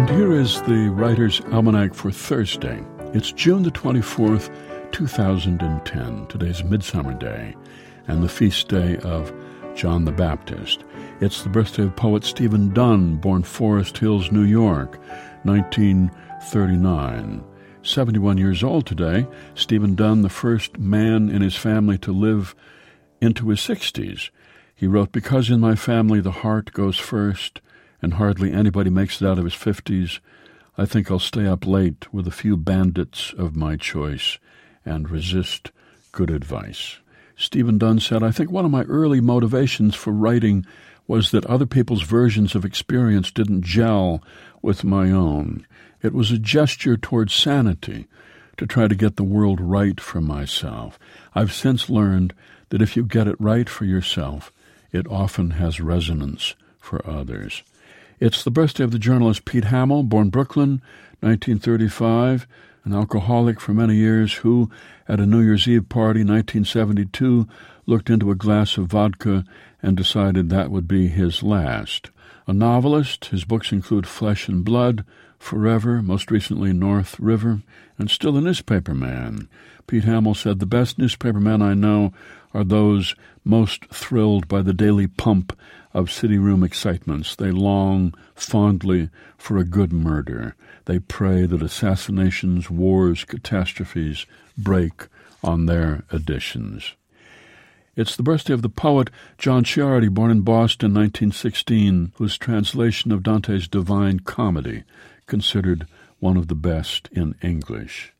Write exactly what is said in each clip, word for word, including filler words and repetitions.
And here is the Writer's Almanac for Thursday. It's June the twenty-fourth, two thousand ten. Today's Midsummer Day and the feast day of John the Baptist. It's the birthday of poet Stephen Dunn, born Forest Hills, New York, nineteen thirty-nine. seventy-one years old today, Stephen Dunn, the first man in his family to live into his sixties. He wrote, "Because in my family the heart goes first, and hardly anybody makes it out of his fifties, I think I'll stay up late with a few bandits of my choice and resist good advice." Stephen Dunn said, "I think one of my early motivations for writing was that other people's versions of experience didn't gel with my own. It was a gesture towards sanity to try to get the world right for myself. I've since learned that if you get it right for yourself, it often has resonance for others." It's the birthday of the journalist Pete Hamill, born Brooklyn, nineteen thirty-five, an alcoholic for many years who, at a New Year's Eve party, nineteen seventy-two, looked into a glass of vodka and decided that would be his last. A novelist, his books include Flesh and Blood, Forever, most recently North River, and still a newspaper man. Pete Hamill said, "The best newspaper men I know are those most thrilled by the daily pump of city room excitements. They long fondly for a good murder. They pray that assassinations, wars, catastrophes break on their editions." It's the birthday of the poet John Ciardi, born in Boston, nineteen sixteen, whose translation of Dante's Divine Comedy considered one of the best in English.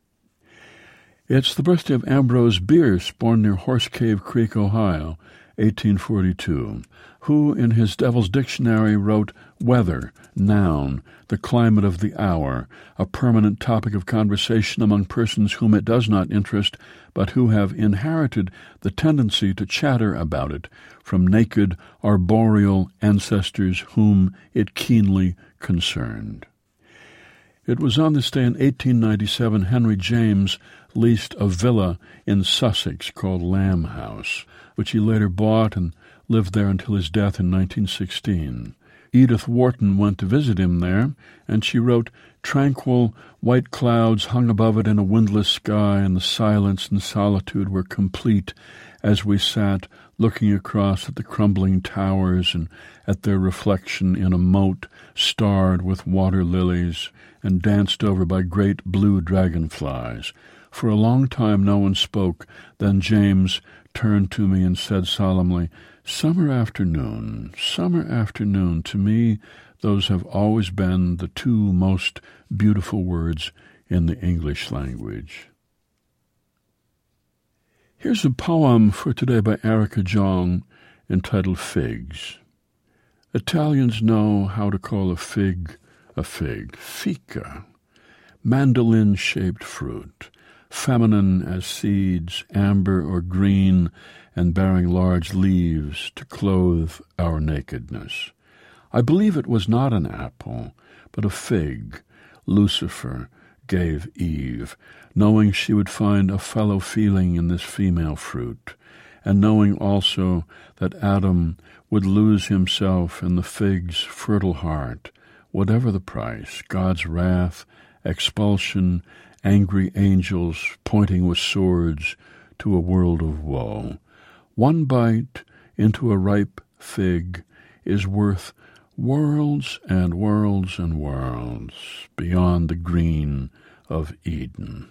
It's the birthday of Ambrose Bierce, born near Horse Cave Creek, Ohio, eighteen forty-two, who in his Devil's Dictionary wrote, "Weather, noun, the climate of the hour, a permanent topic of conversation among persons whom it does not interest, but who have inherited the tendency to chatter about it from naked arboreal ancestors whom it keenly concerned." It was on this day in eighteen ninety-seven Henry James leased a villa in Sussex called Lamb House, which he later bought and lived there until his death in nineteen sixteen. Edith Wharton went to visit him there, and she wrote, "Tranquil white clouds hung above it in a windless sky, and the silence and solitude were complete as we sat looking across at the crumbling towers and at their reflection in a moat starred with water lilies and danced over by great blue dragonflies. For a long time no one spoke. Then James turned to me and said solemnly, 'Summer afternoon, summer afternoon, to me those have always been the two most beautiful words in the English language.'" Here's a poem for today by Erica Jong entitled Figs. Italians know how to call a fig a fig, fica, mandolin-shaped fruit, feminine as seeds, amber or green, and bearing large leaves to clothe our nakedness. I believe it was not an apple, but a fig Lucifer gave Eve, knowing she would find a fellow feeling in this female fruit, and knowing also that Adam would lose himself in the fig's fertile heart, whatever the price, God's wrath, expulsion, angry angels pointing with swords to a world of woe. One bite into a ripe fig is worth worlds and worlds and worlds beyond the green of Eden.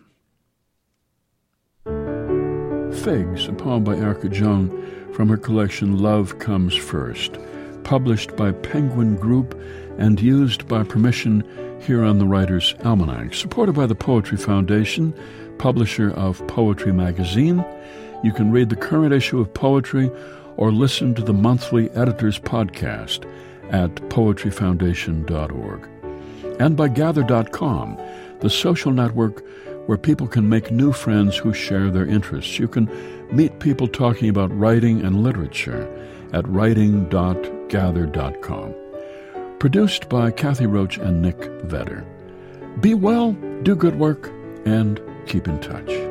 Figs, a poem by Erica Jong from her collection Love Comes First, published by Penguin Group and used by permission here on the Writer's Almanac, supported by the Poetry Foundation, publisher of Poetry Magazine. You can read the current issue of Poetry or listen to the monthly Editor's Podcast at poetry foundation dot org. And by gather dot com, the social network where people can make new friends who share their interests. You can meet people talking about writing and literature at writing dot gather dot com. Produced by Kathy Roach and Nick Vedder. Be well, do good work, and keep in touch.